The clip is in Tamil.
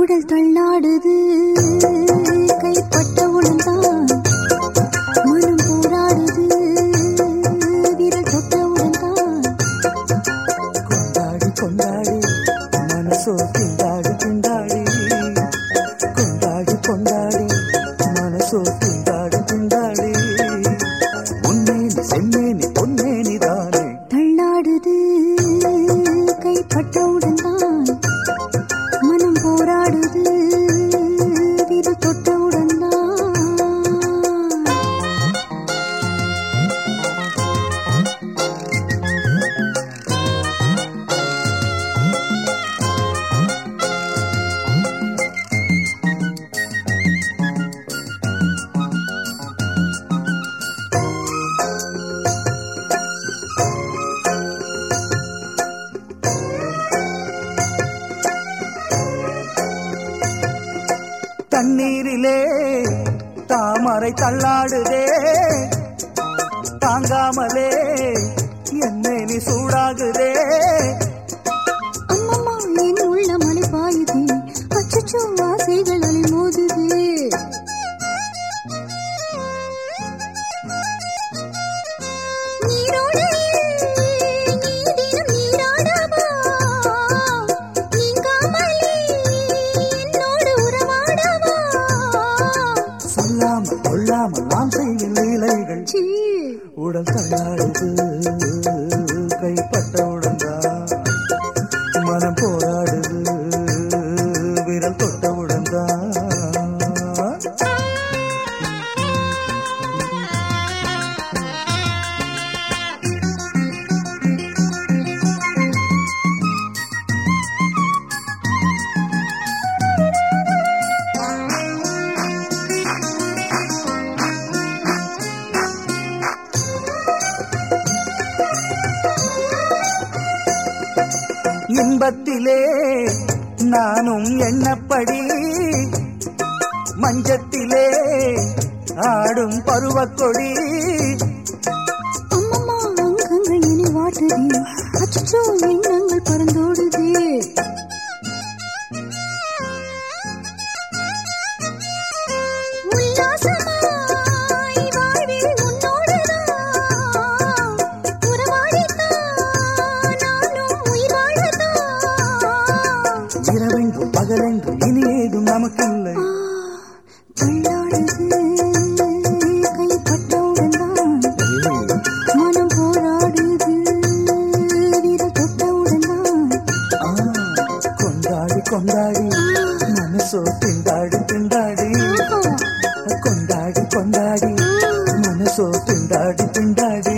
உடல் தள்ளாடுது கைப்பட்டவுடன் தான் மனம் போராடுது விரல் தொட்டவுடன் தான் கொண்டாடி கொண்டாடி மனசோ திண்டாடி திண்டாடி கொண்டாடி கொண்டாடி மனசோ திண்டாடி திண்டாடி உன்னேனி செம்மேனி பொன்னேனி தானே தள்ளாடுது கைப்பட்டவுடன் தான் மனம் போராடுது விரல் தொட்டவுடன் தான். தண்ணீரிலே தாமரை தள்ளாடுதே தாங்காமலே என்னை சூடாகுதே அம்மம்மா என் உள்ள மலை பாயுது அச்சச்சோ ஆசைகள் அலை மோதுது சொல்லாமல் கொள்ளாமல் நாம் செய்யும் லீலைகள் உடல் தள்ளாடுது கைப்பட்டவுடன் தான் மனம் போராடுது விரல் தொட்டவுடன் தான். இன்பத்திலே நானும் எண்ணப்படி மஞ்சத்திலே ஆடும் பருவக்கொடி அம்மம்மா அங்கங்கள் என்னை வாட்டுது அச்சச்சோ எண்ணங்கள் பறந்தோடுது இரவெங்கும் பகலெங்கும் இனி ஏதும் நமக்கில்லை தள்ளாடுது கைப்பட்டவுடன் தான் மனம் போராடுது விரல் தொட்டவுடன் தான் கொண்டாடி கொண்டாடி மனசோ திண்டாடி திண்டாடி கொண்டாடி கொண்டாடி மனசோ திண்டாடி திண்டாடி